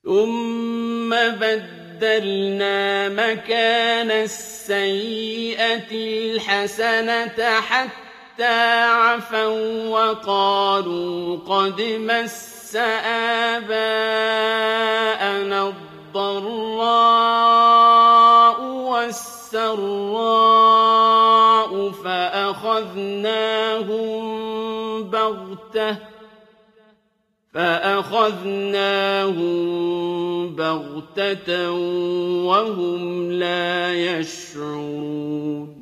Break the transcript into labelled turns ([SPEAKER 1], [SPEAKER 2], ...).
[SPEAKER 1] ثُمَّ بَدَّلْنَا مَكَانَ السَّيِّئَةِ الْحَسَنَةَ حَتَّىٰ عَفَوا وَّقَالُوا قَدْ مَسَّ آبَاءَنَا الضَّرَّاءُ وَالسَّرَّاءُ فَأَخَذْنَاهُم بَغْتَةً وَهُمْ لَا يَشْعُرُونَ